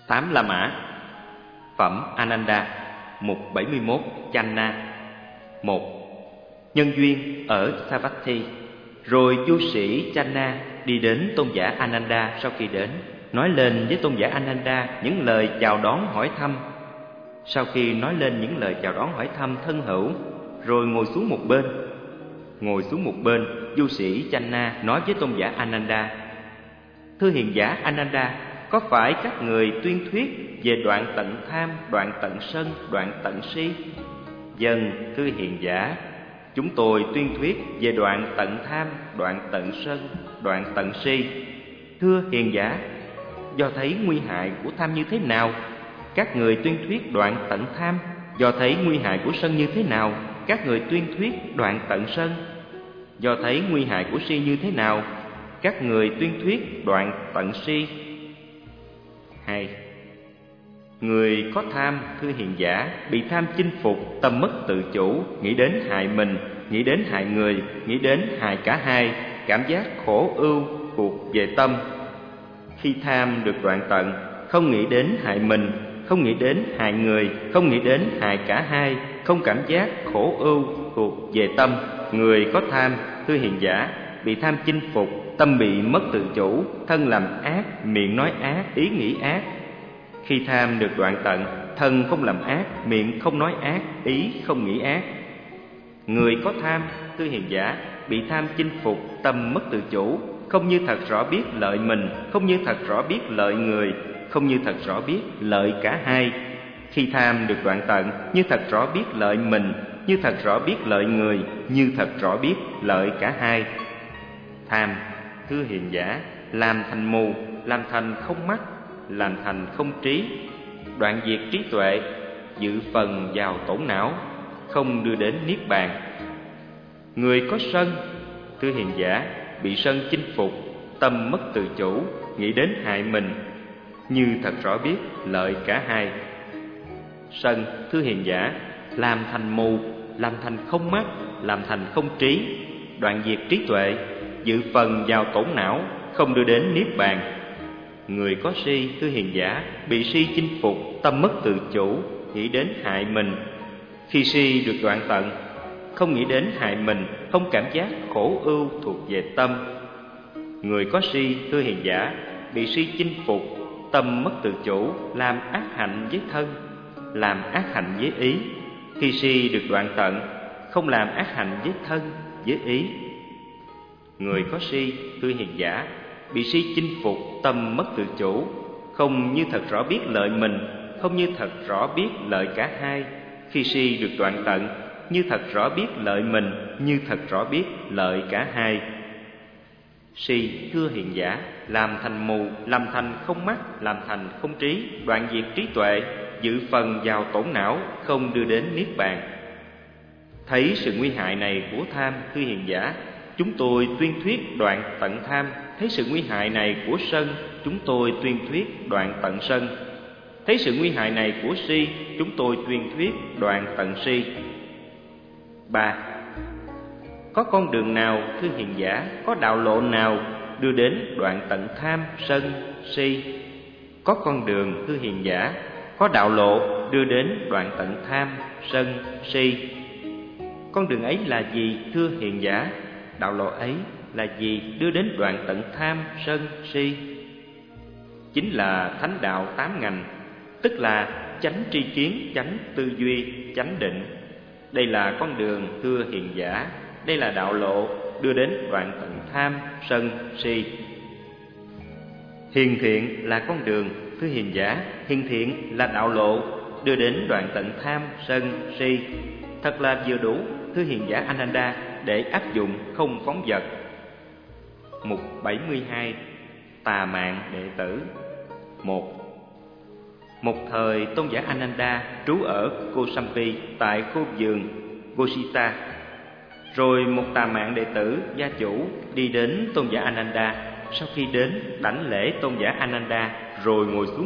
Tám La Mã. Phẩm Ananda, mục 71, Channa. 1. Nhân duyên ở Savatthi. Rồi du sĩ Channa đi đến tôn giả Ananda. Sau khi đến, nói lên với tôn giả Ananda những lời chào đón hỏi thăm. Sau khi nói lên những lời chào đón hỏi thăm thân hữu, rồi ngồi xuống một bên, du sĩ Channa nói với tôn giả Ananda: Thưa hiền giả Ananda, có phải các người tuyên thuyết về đoạn tận tham, đoạn tận sân, đoạn tận si? Vâng, thưa hiền giả, chúng tôi tuyên thuyết về đoạn tận tham, đoạn tận sân, đoạn tận si. Thưa hiền giả, do thấy nguy hại của tham như thế nào? Các người tuyên thuyết đoạn tận tham. Do thấy nguy hại của sân như thế nào? Các người tuyên thuyết đoạn tận sân. Do thấy nguy hại của si như thế nào? Các người tuyên thuyết đoạn tận si. 2. Người có tham, thưa hiền giả, bị tham chinh phục, tâm mất tự chủ, nghĩ đến hại mình, nghĩ đến hại người, nghĩ đến hại cả hai, cảm giác khổ ưu thuộc về tâm. Khi tham được đoạn tận, không nghĩ đến hại mình, không nghĩ đến hại người, không nghĩ đến hại cả hai, không cảm giác khổ ưu thuộc về tâm. Người có tham, thưa hiền giả, bị tham chinh phục, tâm bị mất tự chủ, thân làm ác, miệng nói ác, ý nghĩ ác. Khi tham được đoạn tận, thân không làm ác, miệng không nói ác, ý không nghĩ ác. Người có tham, thưa hiền giả, bị tham chinh phục, tâm mất tự chủ, không như thật rõ biết lợi mình, không như thật rõ biết lợi người, không như thật rõ biết lợi cả hai. Khi tham được đoạn tận, như thật rõ biết lợi mình, như thật rõ biết lợi người, như thật rõ biết lợi cả hai. Tham, thưa hiền giả, làm thành mù, làm thành không mắt, làm thành không trí, đoạn diệt trí tuệ, dự phần vào tổn não, không đưa đến niết bàn. Người có sân, thưa hiền giả, bị sân chinh phục, tâm mất tự chủ, nghĩ đến hại mình, như thật rõ biết lợi cả hai. Sân, thưa hiền giả, làm thành mù, làm thành không mắt, làm thành không trí, đoạn diệt trí tuệ, dự phần vào tổn não, không đưa đến niết bàn. Người có si, thưa hiền giả, bị si chinh phục, tâm mất tự chủ, nghĩ đến hại mình. Khi si được đoạn tận, không nghĩ đến hại mình, không cảm giác khổ ưu thuộc về tâm. Người có si, thưa hiền giả, bị si chinh phục, tâm mất tự chủ, làm ác hạnh với thân, làm ác hạnh với ý. Khi si được đoạn tận, không làm ác hạnh với thân, với ý. Người có si, thưa hiền giả, bị si chinh phục, tâm mất tự chủ, không như thật rõ biết lợi mình, không như thật rõ biết lợi cả hai. Khi si được đoạn tận, như thật rõ biết lợi mình, như thật rõ biết lợi cả hai. Si, thưa hiền giả, làm thành mù, làm thành không mắt, làm thành không trí, đoạn diệt trí tuệ, dự phần vào tổn não, không đưa đến niết bàn. Thấy sự nguy hại này của tham, thưa hiền giả, chúng tôi tuyên thuyết đoạn tận tham. Thấy sự nguy hại này của sân, chúng tôi tuyên thuyết đoạn tận sân. Thấy sự nguy hại này của si, chúng tôi tuyên thuyết đoạn tận si. 3. Có con đường nào, thưa hiền giả, có đạo lộ nào đưa đến đoạn tận tham, sân, si? Có con đường, thưa hiền giả, có đạo lộ đưa đến đoạn tận tham, sân, si. Con đường ấy là gì, thưa hiền giả? Đạo lộ ấy là gì đưa đến đoạn tận tham, sân, si? Chính là thánh đạo 8 ngành, tức là chánh tri kiến, chánh tư duy, chánh định. Đây là con đường, thưa hiền giả, đây là đạo lộ đưa đến đoạn tận tham, sân, si. Hiền thiện là con đường, thưa hiền giả, hiền thiện là đạo lộ đưa đến đoạn tận tham, sân, si. Thật là vừa đủ, thưa hiền giả Ananda, để áp dụng không phóng dật. Mục 72. Tà mạng đệ tử. 1. Một thời tôn giả Ananda trú ở Kosampi tại khu vườn Gosita. Rồi một tà mạng đệ tử gia chủ đi đến tôn giả Ananda. Sau khi đến, đảnh lễ tôn giả Ananda rồi ngồi xuống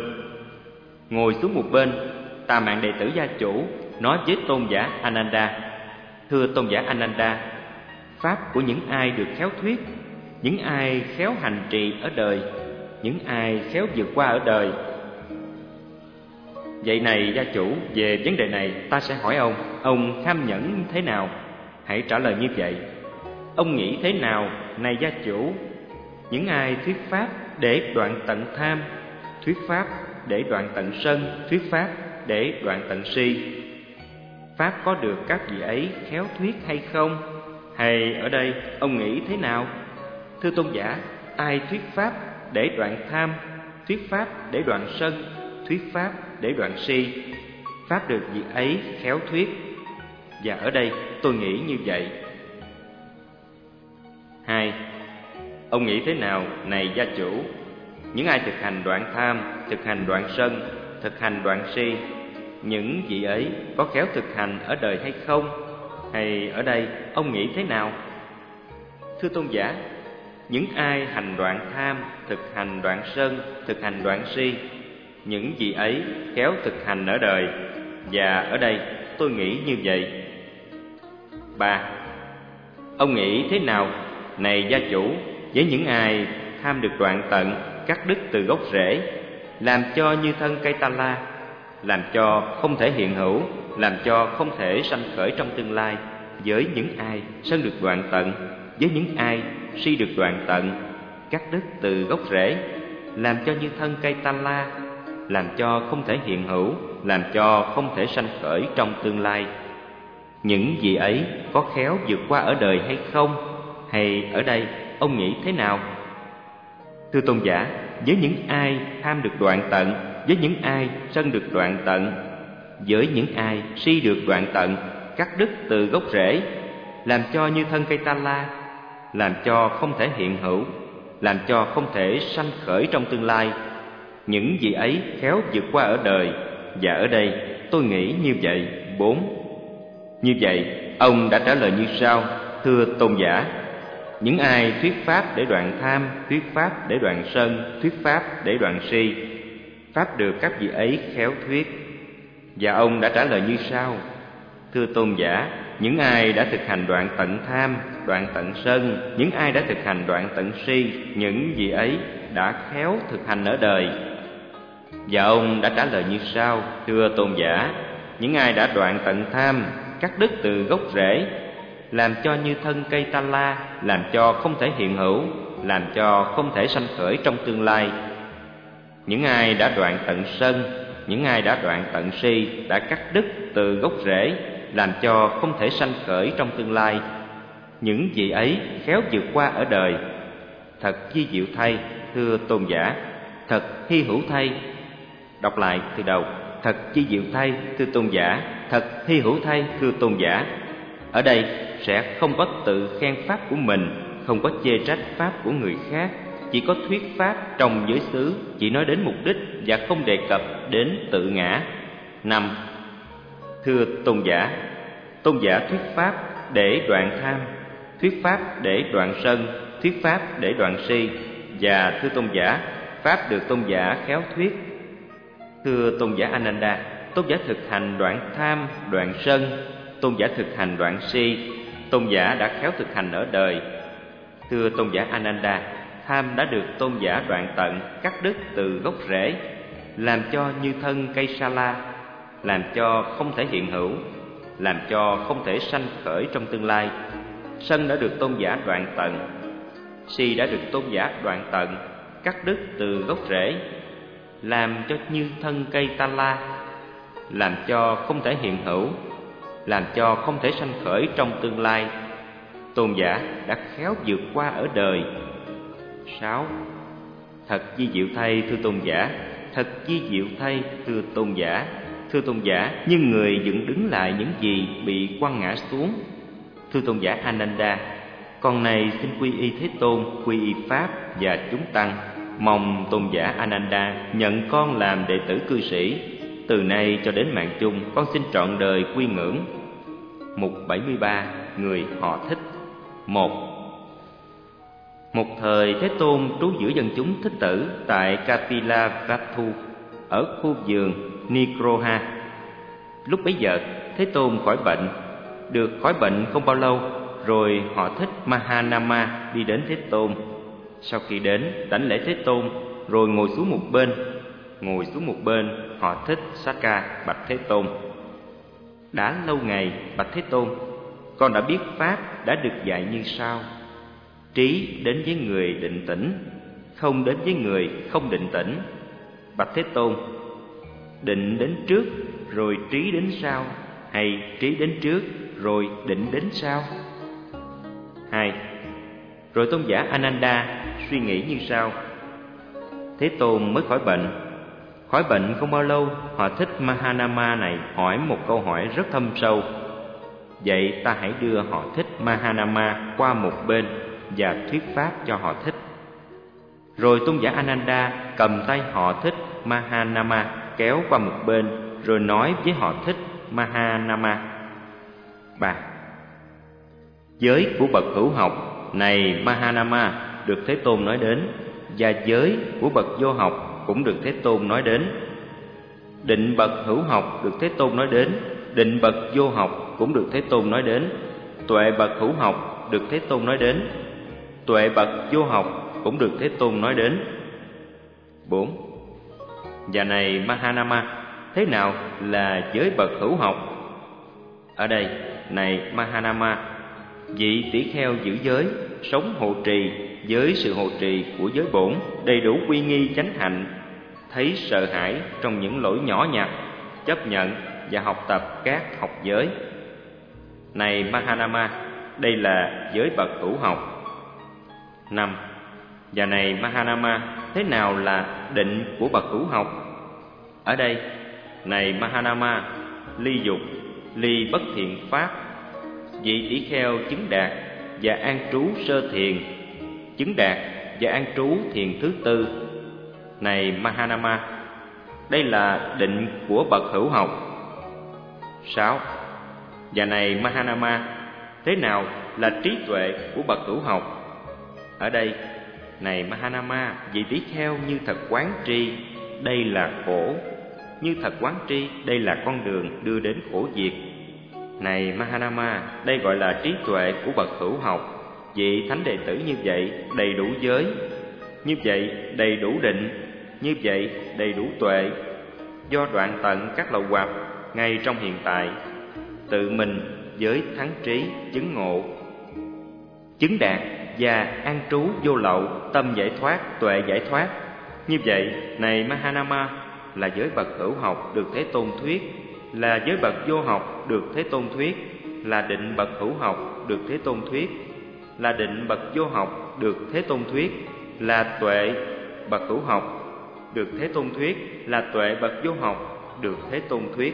một bên. Tà mạng đệ tử gia chủ nói với tôn giả Ananda: Thưa tôn giả Ananda, pháp của những ai được khéo thuyết, những ai khéo hành trì ở đời, những ai khéo vượt qua ở đời, Vậy này gia chủ, về vấn đề này ta sẽ hỏi ông tham nhẫn thế nào? Hãy trả lời như vậy. Ông nghĩ thế nào, này gia chủ? Những ai thuyết pháp để đoạn tận tham, thuyết pháp để đoạn tận sân, thuyết pháp để đoạn tận si, pháp có được các vị ấy khéo thuyết hay không? Hay ở đây ông nghĩ thế nào? Thưa tôn giả, ai thuyết pháp để đoạn tham, thuyết pháp để đoạn sân, thuyết pháp để đoạn si, pháp được vị ấy khéo thuyết. Và ở đây tôi nghĩ như vậy. 2. Ông nghĩ thế nào, này gia chủ? Những ai thực hành đoạn tham, thực hành đoạn sân, thực hành đoạn si, những vị ấy có khéo thực hành ở đời hay không? Hay ở đây ông nghĩ thế nào? Thưa tôn giả, những ai hành đoạn tham, thực hành đoạn sân, thực hành đoạn si, những vị ấy khéo thực hành ở đời. Và ở đây tôi nghĩ như vậy. 3. Ông nghĩ thế nào, này gia chủ, với những ai tham được đoạn tận, cắt đứt từ gốc rễ, làm cho như thân cây ta la, làm cho không thể hiện hữu, làm cho không thể sanh khởi trong tương lai, với những ai sân được đoạn tận, với những ai si được đoạn tận, cắt đứt từ gốc rễ, làm cho như thân cây ta la, làm cho không thể hiện hữu, làm cho không thể sanh khởi trong tương lai. Những vị ấy có khéo vượt qua ở đời hay không? Hay ở đây ông nghĩ thế nào? Thưa tôn giả, với những ai tham được đoạn tận, với những ai sân được đoạn tận, với những ai si được đoạn tận, cắt đứt từ gốc rễ, làm cho như thân cây ta la, làm cho không thể hiện hữu, làm cho không thể sanh khởi trong tương lai, những vị ấy khéo vượt qua ở đời. Và ở đây tôi nghĩ như vậy. 4. Như vậy ông đã trả lời như sau: thưa tôn giả, những ai thuyết pháp để đoạn tham, thuyết pháp để đoạn sân, thuyết pháp để đoạn si, pháp được các vị ấy khéo thuyết. Và ông đã trả lời như sau: thưa tôn giả, những ai đã thực hành đoạn tận tham, đoạn tận sân, những ai đã thực hành đoạn tận si, những vị ấy đã khéo thực hành ở đời. Và ông đã trả lời như sau: thưa tôn giả, những ai đã đoạn tận tham, cắt đứt từ gốc rễ, làm cho như thân cây ta la, làm cho không thể hiện hữu, làm cho không thể sanh khởi trong tương lai. Những ai đã đoạn tận sân, những ai đã đoạn tận si, đã cắt đứt từ gốc rễ, làm cho không thể sanh khởi trong tương lai. Những vị ấy khéo vượt qua ở đời. Thật vi diệu thay, thưa tôn giả, thật hy hữu thay. Đọc lại từ đầu: thật vi diệu thay, thưa tôn giả, thật hy hữu thay, thưa tôn giả. Ở đây sẽ không có tự khen pháp của mình, không có chê trách pháp của người khác, chỉ có thuyết pháp trong giới xứ, chỉ nói đến mục đích và không đề cập đến tự ngã. 5. Thưa tôn giả thuyết pháp để đoạn tham, thuyết pháp để đoạn sân, thuyết pháp để đoạn si. Và thưa tôn giả, pháp được tôn giả khéo thuyết. Thưa tôn giả Ananda, tôn giả thực hành đoạn tham, đoạn sân, tôn giả thực hành đoạn si, tôn giả đã khéo thực hành ở đời. Thưa tôn giả Ananda, tham đã được tôn giả đoạn tận, cắt đứt từ gốc rễ, làm cho như thân cây sa la, làm cho không thể hiện hữu, làm cho không thể sanh khởi trong tương lai. Sân đã được tôn giả đoạn tận, si đã được tôn giả đoạn tận, cắt đứt từ gốc rễ, làm cho như thân cây ta la, làm cho không thể hiện hữu, làm cho không thể sanh khởi trong tương lai. Tôn giả đã khéo vượt qua ở đời. 6. Thật vi diệu thay, thưa tôn giả, thật vi diệu thay, thưa tôn giả. Thưa tôn giả, như người dựng đứng lại những gì bị quăng ngã xuống. Thưa tôn giả Ananda, con này xin quy y Thế Tôn, quy y Pháp và chúng tăng. Mong tôn giả Ananda nhận con làm đệ tử cư sĩ. Từ nay cho đến mạng chung, con xin trọn đời quy ngưỡng. Mục 73. Người họ thích. 1. Một thời Thế Tôn trú giữa dân chúng thích tử tại Kapilavatthu ở khu vườn Nikroha. Lúc bấy giờ Thế Tôn khỏi bệnh. Được khỏi bệnh không bao lâu, rồi họ thích Mahanama đi đến Thế Tôn. Sau khi đến, đảnh lễ Thế Tôn, rồi ngồi xuống một bên. ngồi xuống một bên, họ Thích Saka bạch Thế Tôn: đã lâu ngày, bạch Thế Tôn, con đã biết pháp đã được dạy như sau: trí đến với người định tĩnh, không đến với người không định tĩnh. Bạch Thế Tôn, định đến trước rồi trí đến sau, hay trí đến trước rồi định đến sau? 2. Rồi tôn giả Ananda suy nghĩ như sau: Thế Tôn mới khỏi bệnh. Khỏi bệnh không bao lâu, họ Thích Mahanama này hỏi một câu hỏi rất thâm sâu. Vậy ta hãy đưa họ Thích Mahanama qua một bên và thuyết pháp cho họ Thích. Rồi tôn giả Ananda cầm tay họ Thích Mahanama kéo qua một bên, rồi nói với họ Thích Mahanama: 3. Giới của bậc hữu học này Mahanama được Thế Tôn nói đến, và giới của bậc vô học cũng được Thế Tôn nói đến. Định bậc hữu học được Thế Tôn nói đến, định bậc vô học cũng được Thế Tôn nói đến. Tuệ bậc hữu học được Thế Tôn nói đến, tuệ bậc vô học cũng được Thế Tôn nói đến. 4. Và này Mahanama, thế nào là giới bậc hữu học? Ở đây, này Mahanama, vị tỷ kheo giữ giới, sống hộ trì với sự hộ trì của giới bổn, đầy đủ quy nghi chánh hạnh, thấy sợ hãi trong những lỗi nhỏ nhặt, chấp nhận và học tập các học giới. Này Mahanama, đây là giới bậc hữu học. 5. Và này Mahanama, thế nào là định của bậc hữu học? Ở đây, này Mahanama, ly dục, ly bất thiện pháp, vị tỷ kheo chứng đạt và an trú sơ thiền, chứng đạt và an trú thiền thứ tư. Này Mahanama, đây là định của bậc hữu học. 6. Và này Mahanama, thế nào là trí tuệ của bậc hữu học? Ở đây, này Mahanama, vị tỷ kheo như thật quán tri, đây là khổ. Như thật quán tri, đây là con đường đưa đến khổ diệt. Này Mahanama, đây gọi là trí tuệ của bậc hữu học. Vị thánh đệ tử như vậy đầy đủ giới, như vậy đầy đủ định, như vậy đầy đủ tuệ, do đoạn tận các lậu hoặc ngay trong hiện tại, tự mình với thắng trí chứng ngộ, chứng đạt và an trú vô lậu, tâm giải thoát, tuệ giải thoát. Như vậy, này Mahanama, là giới bậc hữu học được Thế Tôn thuyết, là giới bậc vô học được Thế Tôn thuyết, là định bậc hữu học được Thế Tôn thuyết, là định bậc vô học được Thế Tôn thuyết, là tuệ bậc hữu học được Thế Tôn thuyết, là tuệ bậc vô học được Thế Tôn thuyết.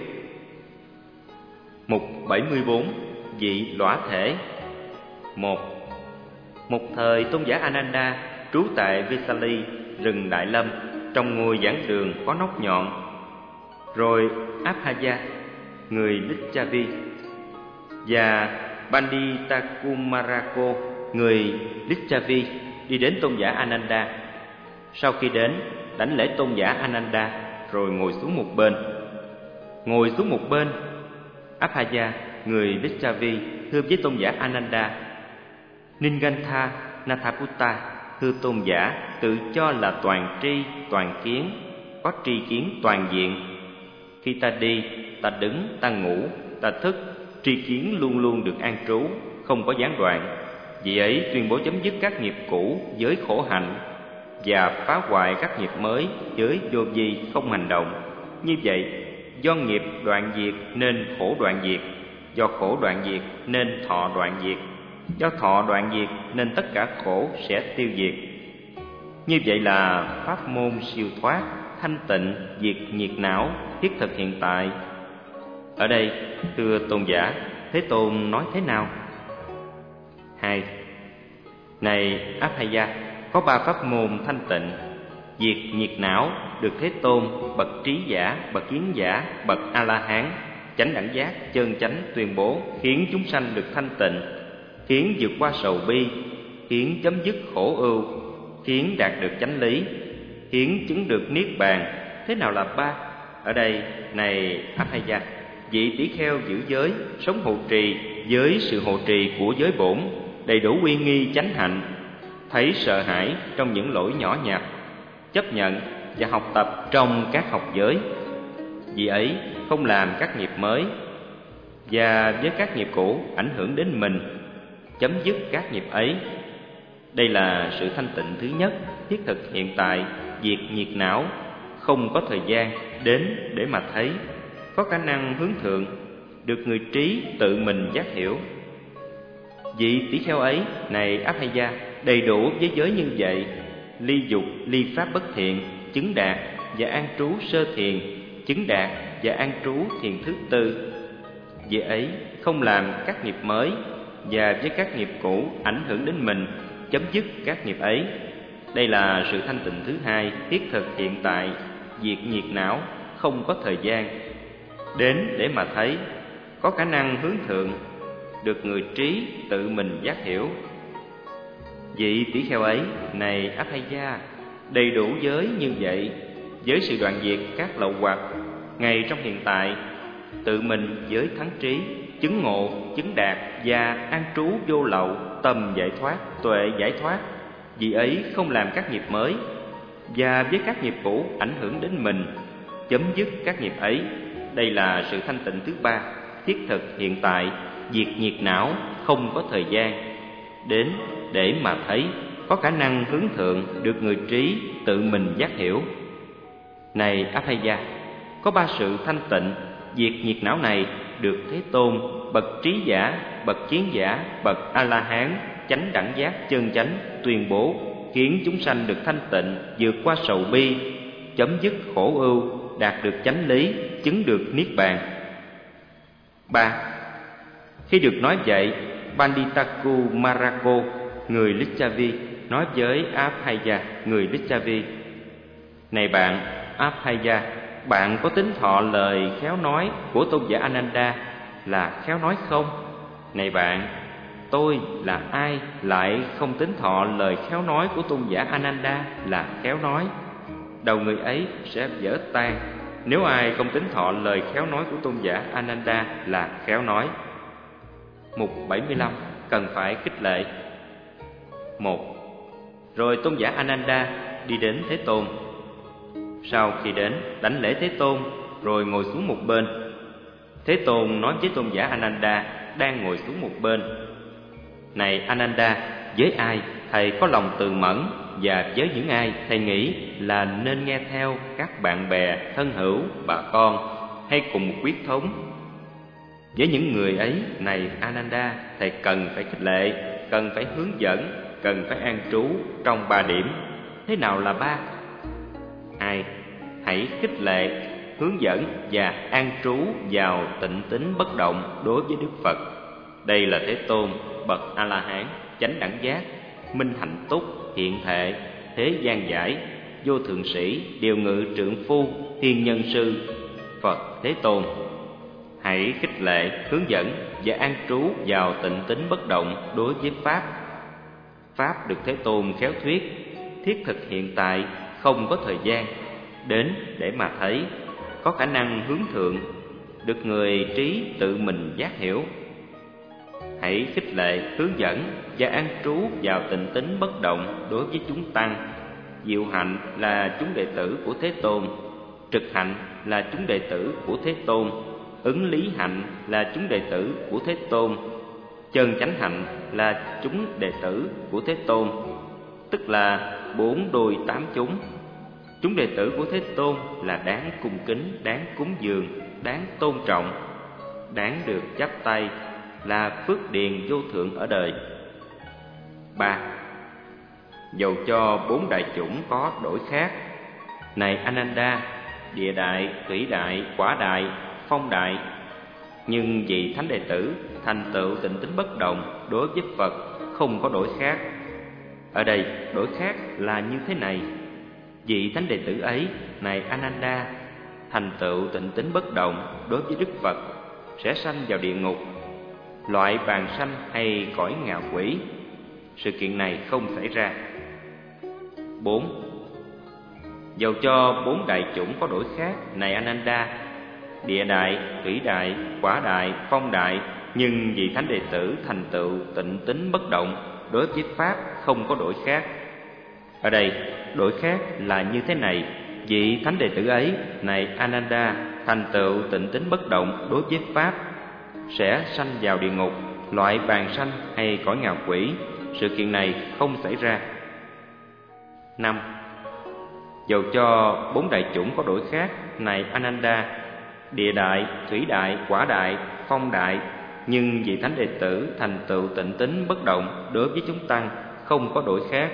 Mục 74. Vị lõa thể. 1. Một thời tôn giả Ananda trú tại Vesali, rừng Đại Lâm, trong ngôi giảng đường có nóc nhọn. Rồi Abhaya, người Lichavi, và Panditakumarako, người Lichavi, đi đến tôn giả Ananda. Sau khi đến, đảnh lễ tôn giả Ananda, rồi ngồi xuống một bên. Ngồi xuống một bên, Abhaya, người Lichavi, thưa với tôn giả Ananda: Ningantha Nathaputta, thưa tôn giả, tự cho là toàn tri, toàn kiến, có tri kiến toàn diện. Khi ta đi, ta đứng, ta ngủ, ta thức, tri kiến luôn luôn được an trú, không có gián đoạn. Vị ấy tuyên bố chấm dứt các nghiệp cũ với khổ hạnh, và phá hoại các nghiệp mới với vô vi không hành động. Như vậy, do nghiệp đoạn diệt nên khổ đoạn diệt, do khổ đoạn diệt nên thọ đoạn diệt, do thọ đoạn diệt nên tất cả khổ sẽ tiêu diệt. Như vậy là pháp môn siêu thoát, thanh tịnh, diệt nhiệt não, thiết thực hiện tại. Ở đây, thưa tôn giả, Thế Tôn nói thế nào? 2. Này Abhaya, có 3 pháp môn thanh tịnh, diệt nhiệt não được Thế Tôn, bậc trí giả, bậc kiến giả, bậc A-la-hán, chánh đẳng giác, chân chánh tuyên bố, khiến chúng sanh được thanh tịnh, khiến vượt qua sầu bi, khiến chấm dứt khổ ưu, khiến đạt được chánh lý, khiến chứng được niết bàn. Thế nào là 3? Ở đây, này Abhaya, vị tỷ kheo giữ giới, sống hộ trì với sự hộ trì của giới bổn, đầy đủ uy nghi chánh hạnh, thấy sợ hãi trong những lỗi nhỏ nhặt, chấp nhận và học tập trong các học giới. Vì ấy không làm các nghiệp mới, và với các nghiệp cũ ảnh hưởng đến mình, chấm dứt các nghiệp ấy. Đây là sự thanh tịnh thứ nhất, thiết thực hiện tại, diệt nhiệt não, không có thời gian đến để mà thấy, có khả năng hướng thượng, được người trí tự mình giác hiểu. Vị tỷ kheo ấy, này Abhaya, đầy đủ với giới như vậy, ly dục, ly pháp bất thiện, chứng đạt và an trú sơ thiền, chứng đạt và an trú thiền thứ tư. Vì ấy không làm các nghiệp mới, và với các nghiệp cũ ảnh hưởng đến mình, chấm dứt các nghiệp ấy. Đây là sự thanh tịnh thứ hai, thiết thực hiện tại, diệt nhiệt não, không có thời gian đến để mà thấy, có khả năng hướng thượng, được người trí tự mình giác hiểu. Vị tỷ kheo ấy, này Abhaya, đầy đủ giới như vậy, với sự đoạn diệt các lậu hoặc, ngay trong hiện tại, tự mình với thắng trí, chứng ngộ, chứng đạt và an trú vô lậu, tầm giải thoát, tuệ giải thoát. Vì ấy không làm các nghiệp mới, và với các nghiệp cũ ảnh hưởng đến mình, chấm dứt các nghiệp ấy. Đây là sự thanh tịnh thứ ba, thiết thực hiện tại, diệt nhiệt não, không có thời gian đến để mà thấy, có khả năng hướng thượng, được người trí tự mình giác hiểu. Này Abhaya, có ba sự thanh tịnh, diệt nhiệt não này được Thế Tôn, bậc trí giả, bậc chiến giả, bậc A-la-hán, chánh đẳng giác chân chánh tuyên bố, khiến chúng sanh được thanh tịnh, vượt qua sầu bi, chấm dứt khổ ưu, đạt được chánh lý, chứng được niết bàn. 3. Khi được nói vậy, Panditaku Marako, người Licchavi, nói với Abhaya, người Licchavi: Này bạn Abhaya, bạn có tính thọ lời khéo nói của tôn giả Ananda là khéo nói không? Này bạn, tôi là ai lại không tính thọ lời khéo nói của tôn giả Ananda là khéo nói? Đầu người ấy sẽ vỡ tan nếu ai không tính thọ lời khéo nói của tôn giả Ananda là khéo nói. Mục 75 cần phải khích lệ. 1. Rồi tôn giả Ananda đi đến Thế Tôn. Sau khi đến, đảnh lễ Thế Tôn, rồi ngồi xuống một bên. Thế Tôn nói với tôn giả Ananda đang ngồi xuống một bên: Này Ananda, với ai thầy có lòng từ mẫn, và với những ai thầy nghĩ là nên nghe theo các bạn bè, thân hữu, bà con, hay cùng một quyết thống? Với những người ấy, này Ananda, thầy cần phải khích lệ, cần phải hướng dẫn, cần phải an trú trong 3 điểm. Thế nào là 3? 2. Hãy khích lệ, hướng dẫn và an trú vào tịnh tín bất động đối với Đức Phật. Đây là Thế Tôn, bậc A-la-hán, chánh đẳng giác, minh hạnh túc, hiện thệ, thế gian giải, vô thượng sĩ, điều ngự trượng phu, thiên nhân sư, Phật Thế Tôn. Hãy khích lệ, hướng dẫn và an trú vào tịnh tín bất động đối với Pháp. Pháp được Thế Tôn khéo thuyết, thiết thực hiện tại, không có thời gian đến để mà thấy, có khả năng hướng thượng, được người trí tự mình giác hiểu. Hãy khích lệ, hướng dẫn và an trú vào tịnh tín bất động đối với chúng tăng. Diệu hạnh là chúng đệ tử của Thế Tôn, trực hạnh là chúng đệ tử của Thế Tôn, ứng lý hạnh là chúng đệ tử của Thế Tôn, chân chánh hạnh là chúng đệ tử của Thế Tôn, tức là 4 đôi 8 chúng. Chúng đệ tử của Thế Tôn là đáng cung kính, đáng cúng dường, đáng tôn trọng, đáng được chắp tay, là phước điền vô thượng ở đời. 3. Dầu cho 4 đại chủng có đổi khác, này Ananda, địa đại, thủy đại, quả đại, phong đại, nhưng vị thánh đệ tử thành tựu tịnh tín bất động đối với Phật không có đổi khác. Ở đây đổi khác là như thế này: vị thánh đệ tử ấy, này Ananda, thành tựu tịnh tín bất động đối với Đức Phật sẽ sanh vào địa ngục, loại bàn sanh hay cõi ngạ quỷ. Sự kiện này không xảy ra. 4. Dầu cho 4 đại chủng có đổi khác, này Ananda, địa đại, thủy đại, quả đại, phong đại, nhưng vị thánh đệ tử thành tựu tịnh tín bất động đối với Pháp không có đổi khác. Ở đây đổi khác là như thế này: vị thánh đệ tử ấy, này Ananda, thành tựu tịnh tín bất động đối với pháp, sẽ sanh vào địa ngục, loại bàn sanh hay cõi ngạ quỷ. Sự kiện này không xảy ra. 5. Dầu cho 4 đại chủng có đổi khác, này Ananda, địa đại, thủy đại, quả đại, phong đại, nhưng vị thánh đệ tử thành tựu tịnh tín bất động đối với chúng tăng không có đổi khác.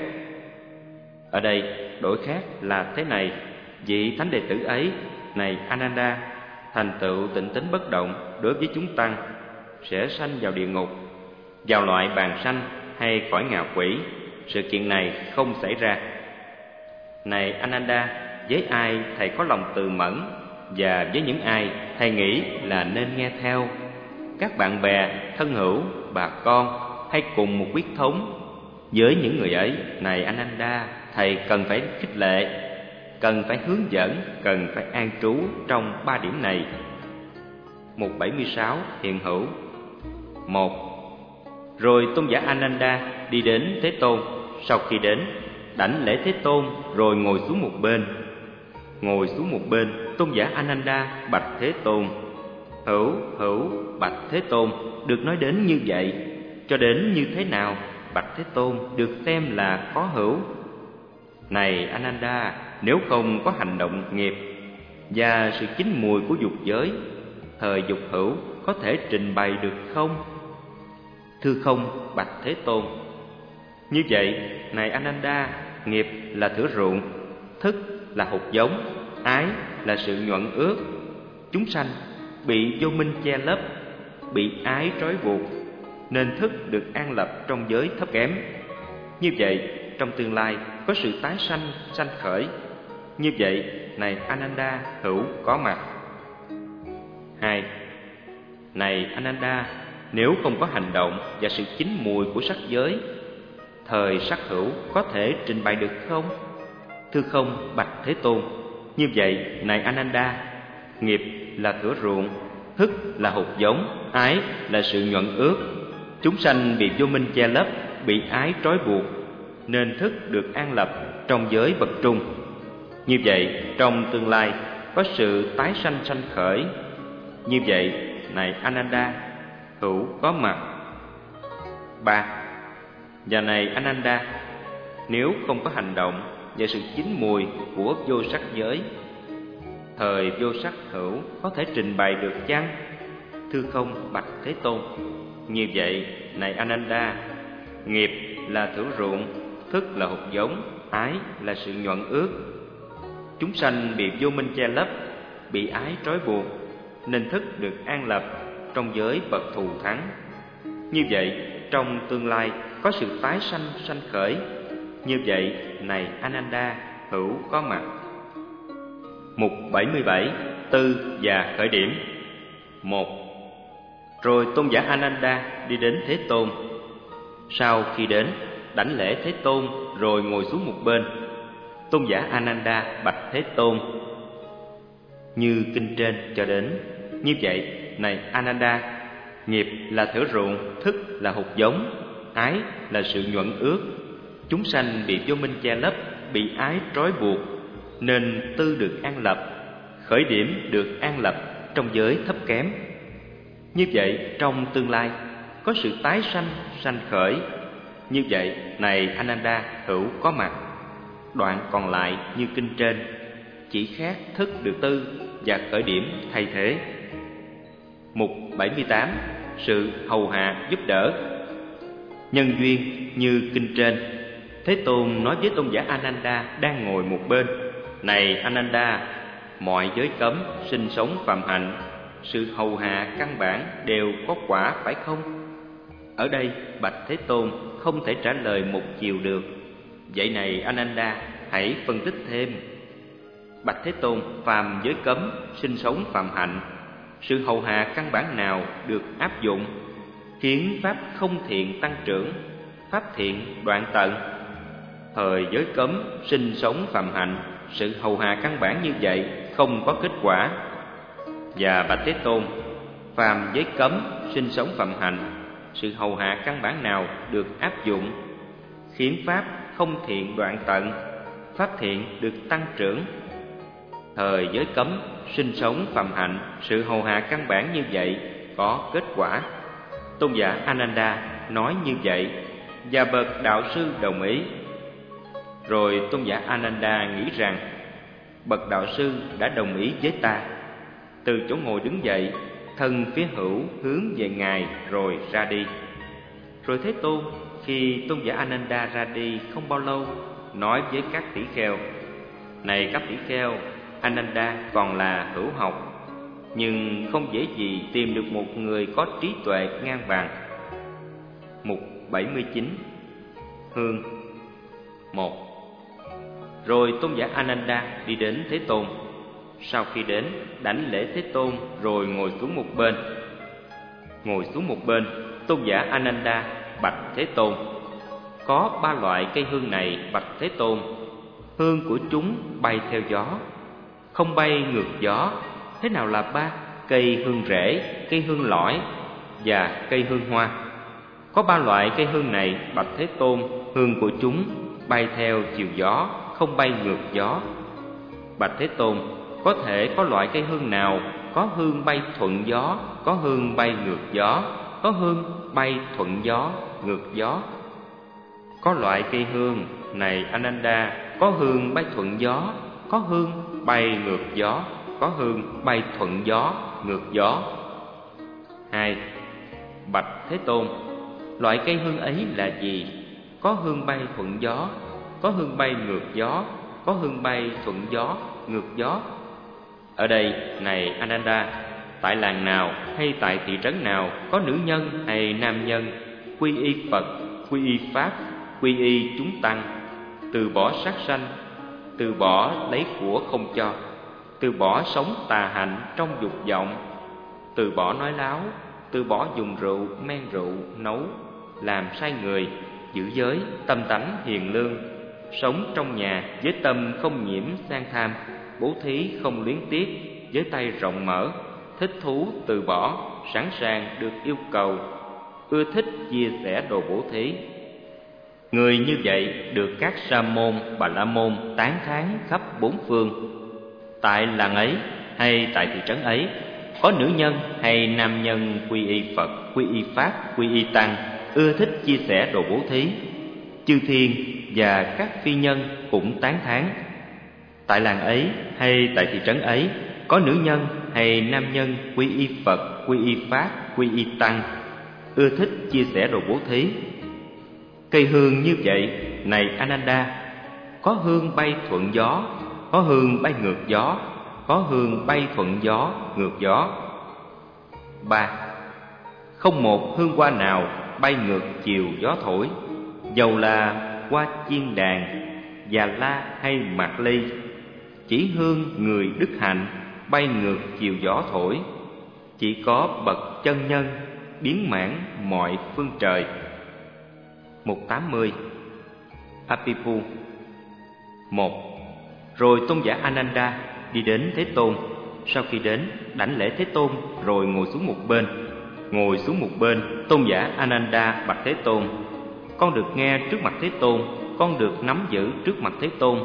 Ở đây đổi khác là thế này: vị thánh đệ tử ấy, này Ananda, thành tựu tịnh tín bất động đối với chúng tăng, sẽ sanh vào địa ngục, vào loại bàn sanh hay cõi ngạ quỷ. Sự kiện này không xảy ra. Này Ananda, với ai thầy có lòng từ mẫn, và với những ai thầy nghĩ là nên nghe theo, các bạn bè, thân hữu, bà con hay cùng một huyết thống, với những người ấy, này Ananda, thầy cần phải khích lệ, cần phải hướng dẫn, cần phải an trú trong 3 điểm này. Mục 76 hiện hữu. 1. Rồi tôn giả Ananda đi đến Thế Tôn. Sau khi đến, đảnh lễ Thế Tôn rồi ngồi xuống một bên. Ngồi xuống một bên, tôn giả Ananda bạch Thế Tôn: Hữu bạch Thế Tôn, được nói đến như vậy, cho đến như thế nào? Bạch Thế Tôn, được xem là có hữu. Này Ananda, nếu không có hành động nghiệp và sự chín mùi của dục giới, thời dục hữu có thể trình bày được không? Thưa không, bạch Thế Tôn. Như vậy, này Ananda, nghiệp là thửa ruộng, thức là hột giống, ái là sự nhuận ước. Chúng sanh bị vô minh che lấp, bị ái trói buộc, nên thức được an lập trong giới thấp kém. Như vậy, trong tương lai có sự tái sanh, sanh khởi. Như vậy, này Ananda, hữu có mặt. 2. Này Ananda, nếu không có hành động và sự chín mùi của sắc giới, thời sắc hữu có thể trình bày được không? Thưa không, bạch Thế Tôn. Như vậy, này Ananda, nghiệp là thửa ruộng, thức là hột giống, ái là sự nhuận ước. Chúng sanh bị vô minh che lấp, bị ái trói buộc, nên thức được an lập trong giới bậc trung. Như vậy, trong tương lai có sự tái sanh sanh khởi. Như vậy, này Ananda, hữu có mặt. 3. Và này Ananda, nếu không có hành động và sự chín mùi của vô sắc giới, thời vô sắc hữu có thể trình bày được chăng? Thưa không, bạch Thế Tôn. Như vậy, này Ananda, nghiệp là thửa ruộng, thức là hột giống, ái là sự nhuận ước. Chúng sanh bị vô minh che lấp, bị ái trói buộc, nên thức được an lập trong giới bậc thù thắng. Như vậy, trong tương lai có sự tái sanh sanh khởi. Như vậy, này Ananda, hữu có mặt. Mục 77 tư và khởi điểm. 1. Rồi tôn giả Ananda đi đến Thế Tôn. Sau khi đến, đảnh lễ Thế Tôn rồi ngồi xuống một bên. Tôn giả Ananda bạch Thế Tôn như kinh trên cho đến. Như vậy, này Ananda, nghiệp là thửa ruộng, thức là hột giống, ái là sự nhuận ước. Chúng sanh bị vô minh che lấp, bị ái trói buộc, nên tư được an lập, khởi điểm được an lập trong giới thấp kém. Như vậy, trong tương lai có sự tái sanh sanh khởi. Như vậy, này Ananda, hữu có mặt. Đoạn còn lại như kinh trên, chỉ khác thức được tư và khởi điểm thay thế. Mục 78 sự hầu hạ giúp đỡ. Nhân duyên như kinh trên, Thế Tôn nói với tôn giả Ananda đang ngồi một bên: Này Ananda, mọi giới cấm, sinh sống phạm hạnh, sự hầu hạ căn bản đều có quả phải không? Ở đây bạch Thế Tôn không thể trả lời một chiều được. Vậy này Ananda, hãy phân tích thêm. Bạch Thế Tôn, phàm giới cấm, sinh sống phạm hạnh, sự hầu hạ căn bản nào được áp dụng khiến pháp không thiện tăng trưởng, pháp thiện đoạn tận? Thời giới cấm, sinh sống phạm hạnh, sự hầu hạ căn bản như vậy không có kết quả. Và bạch Thế Tôn, phàm giới cấm, sinh sống phạm hạnh, sự hầu hạ căn bản nào được áp dụng khiến pháp không thiện đoạn tận, pháp thiện được tăng trưởng? Thời giới cấm, sinh sống phạm hạnh, sự hầu hạ căn bản như vậy có kết quả. Tôn giả Ananda nói như vậy, và bậc đạo sư đồng ý. Rồi tôn giả Ananda nghĩ rằng bậc đạo sư đã đồng ý với ta. Từ chỗ ngồi đứng dậy, thân phía hữu hướng về Ngài rồi ra đi. Rồi Thế Tôn, khi tôn giả Ananda ra đi không bao lâu, nói với các tỷ kheo: này các tỷ kheo, Ananda còn là hữu học, nhưng không dễ gì tìm được một người có trí tuệ ngang bằng. Mục 79. Hương 1. Rồi tôn giả Ananda đi đến Thế Tôn. Sau khi đến, đảnh lễ Thế Tôn rồi ngồi xuống một bên. Ngồi xuống một bên, tôn giả Ananda bạch Thế Tôn: có 3 loại cây hương này bạch Thế Tôn. Hương của chúng bay theo gió, không bay ngược gió. Thế nào là 3? Cây hương rễ, cây hương lõi và cây hương hoa. Có 3 loại cây hương này bạch Thế Tôn. Hương của chúng bay theo chiều gió, không bay ngược gió. Bạch Thế Tôn, có thể có loại cây hương nào có hương bay thuận gió, có hương bay ngược gió, có hương bay thuận gió, ngược gió? Có loại cây hương này Ananda, có hương bay thuận gió, có hương bay ngược gió, có hương bay thuận gió, ngược gió. 2. Bạch Thế Tôn, loại cây hương ấy là gì? Có hương bay thuận gió, có hương bay ngược gió, có hương bay thuận gió, ngược gió. Ở đây, này Ananda, tại làng nào hay tại thị trấn nào có nữ nhân hay nam nhân quy y Phật, quy y Pháp, quy y chúng tăng, từ bỏ sát sanh, từ bỏ lấy của không cho, từ bỏ sống tà hạnh trong dục vọng, từ bỏ nói láo, từ bỏ dùng rượu, men rượu, nấu, làm sai người, giữ giới, tâm tánh hiền lương, sống trong nhà với tâm không nhiễm sang tham, bố thí không luyến tiếc, với tay rộng mở, thích thú từ bỏ, sẵn sàng được yêu cầu, ưa thích chia sẻ đồ bố thí. Người như vậy được các sa môn, bà la môn tán thán khắp 4 phương. Tại làng ấy hay tại thị trấn ấy có nữ nhân hay nam nhân quy y Phật, quy y Pháp, quy y Tăng, ưa thích chia sẻ đồ bố thí. Chư thiên và các phi nhân cũng tán thán. Tại làng ấy hay tại thị trấn ấy có nữ nhân hay nam nhân quy y Phật, quy y Pháp, quy y Tăng, ưa thích chia sẻ đồ bố thí. Cây hương như vậy, này Ananda, có hương bay thuận gió, có hương bay ngược gió, có hương bay thuận gió, ngược gió. 3. Không một hương hoa nào bay ngược chiều gió thổi, dầu là hoa chiên đàn, già la hay mạc ly. Chỉ hương người đức hạnh bay ngược chiều gió thổi. Chỉ có bậc chân nhân biến mãn mọi phương trời. Mục 80. Apipu 1. Rồi tôn giả Ananda đi đến Thế Tôn. Sau khi đến, đảnh lễ Thế Tôn rồi ngồi xuống một bên. Ngồi xuống một bên, tôn giả Ananda bạch Thế Tôn: con được nghe trước mặt Thế Tôn, con được nắm giữ trước mặt Thế Tôn.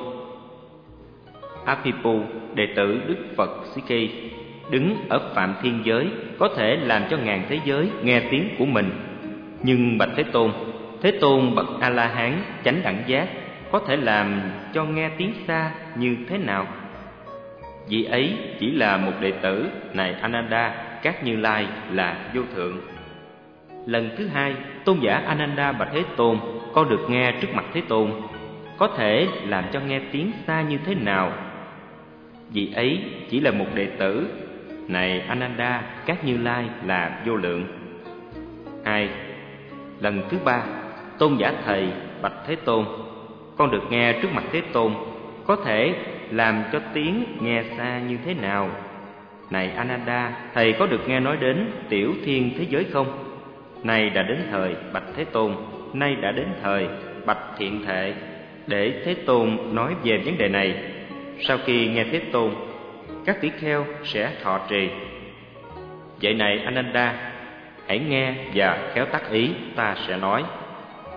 Apipu, đệ tử Đức Phật Sikhi, đứng ở phạm thiên giới, có thể làm cho ngàn thế giới nghe tiếng của mình. Nhưng bạch Thế Tôn, Thế Tôn bậc A-la-hán chánh đẳng giác, có thể làm cho nghe tiếng xa như thế nào? Vị ấy chỉ là một đệ tử, này Ananda, các Như Lai là vô thượng. Lần thứ 2, tôn giả Ananda bạch Thế Tôn: con được nghe trước mặt Thế Tôn, có thể làm cho nghe tiếng xa như thế nào? Vị ấy chỉ là một đệ tử, này Ananda, các Như Lai là vô lượng. 2. Lần thứ 3, tôn giả thầy bạch Thế Tôn: con được nghe trước mặt Thế Tôn, có thể làm cho tiếng nghe xa như thế nào? Này Ananda, thầy có được nghe nói đến tiểu thiên thế giới không? Nay đã đến thời bạch Thế Tôn, nay đã đến thời bạch Thiện Thệ. Để Thế Tôn nói về vấn đề này. Sau khi nghe Thế Tôn, các tỷ kheo sẽ thọ trì. Vậy này Ananda, hãy nghe và khéo tác ý, ta sẽ nói.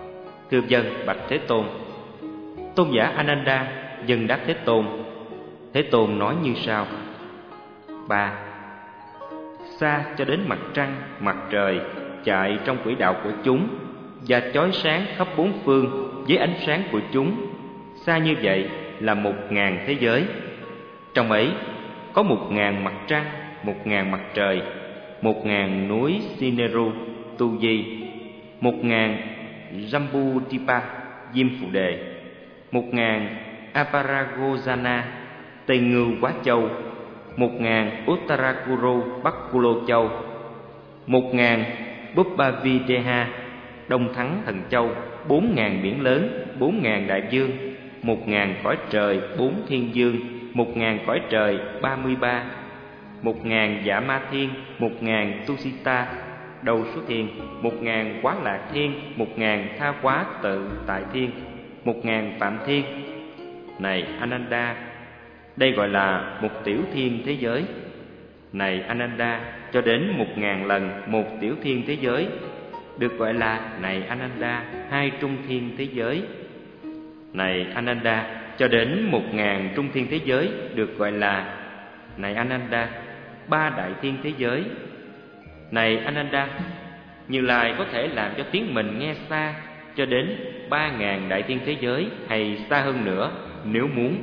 Thưa dân bạch Thế Tôn. Tôn giả Ananda dâng đáp Thế Tôn: Thế Tôn nói như sau: 3. Xa cho đến mặt trăng, mặt trời chạy trong quỹ đạo của chúng và chói sáng khắp bốn phương với ánh sáng của chúng. Xa như vậy là 1000 thế giới. Trong ấy có 1000 mặt trăng, 1000 mặt trời, 1000 núi Sineru, Tu Di, 1000 Jambudvipa, Diêm Phù Đề, 1000 Aparagozana, Tây Ngưu Quá Châu, 1000 Uttarakuru, Bắc Kulo Châu, 1000 Buppavideha, Đông Thắng Thần Châu, 4000 biển lớn, 4000 đại dương, 1000 cõi trời, 4 thiên dương, 1000 cõi trời 33, 1000 Dạ Ma Thiên, 1000 Tusita, đầu số thiên, 1000 Quá Lạc Thiên, 1000 Tha Quá Tự Tại Thiên, 1000 Phạm Thiên. Này Ananda, đây gọi là một tiểu thiên thế giới. Này Ananda, cho đến 1000 lần một tiểu thiên thế giới được gọi là này Ananda, 2 trung thiên thế giới. Này Ananda, cho đến 1000 trung thiên thế giới được gọi là này Ananda, 3 đại thiên thế giới. Này Ananda, Như Lai có thể làm cho tiếng mình nghe xa cho đến 3000 đại thiên thế giới hay xa hơn nữa nếu muốn.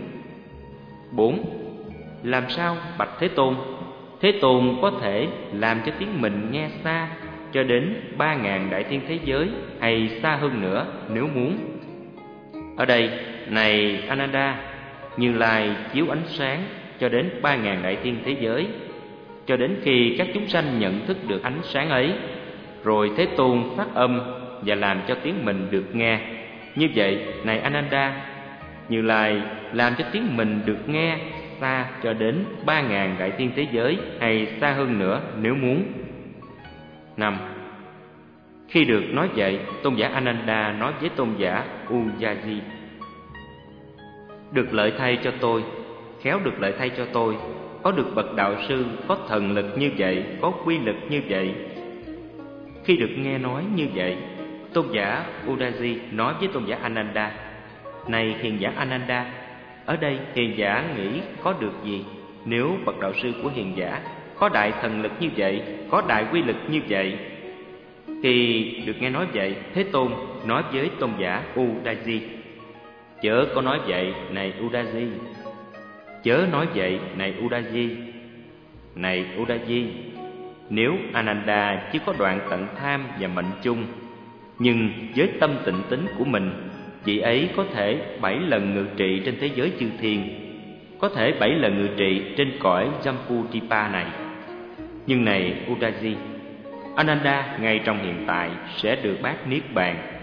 4. Làm sao bạch Thế Tôn? Thế Tôn có thể làm cho tiếng mình nghe xa cho đến 3000 đại thiên thế giới hay xa hơn nữa nếu muốn. Ở đây, này Ananda, Như Lai chiếu ánh sáng cho đến 3000 đại thiên thế giới, cho đến khi các chúng sanh nhận thức được ánh sáng ấy, rồi Thế Tôn phát âm và làm cho tiếng mình được nghe. Như vậy, này Ananda, Như Lai làm cho tiếng mình được nghe xa cho đến 3000 đại thiên thế giới hay xa hơn nữa nếu muốn. 5. Khi được nói vậy, tôn giả Ananda nói với tôn giả Ujjayi: Được lợi thay cho tôi, khéo được lợi thay cho tôi, có được bậc đạo sư có thần lực như vậy, có quy lực như vậy. Khi được nghe nói như vậy, tôn giả Udaji nói với tôn giả Ananda: Này hiền giả Ananda, ở đây hiền giả nghĩ có được gì nếu bậc đạo sư của hiền giả có đại thần lực như vậy, có đại quy lực như vậy? Khi được nghe nói vậy, Thế Tôn nói với tôn giả Udaji: Chớ có nói vậy, này Udaji. Chớ nói vậy, này Udaji. Này Udaji, nếu Ananda chưa có đoạn tận tham và mệnh chung, nhưng với tâm tịnh tín của mình, vị ấy có thể 7 lần ngự trị trên thế giới chư thiên, có thể 7 lần ngự trị trên cõi Jambudvipa này. Nhưng này Udaji, Ananda ngay trong hiện tại sẽ được bát niết bàn.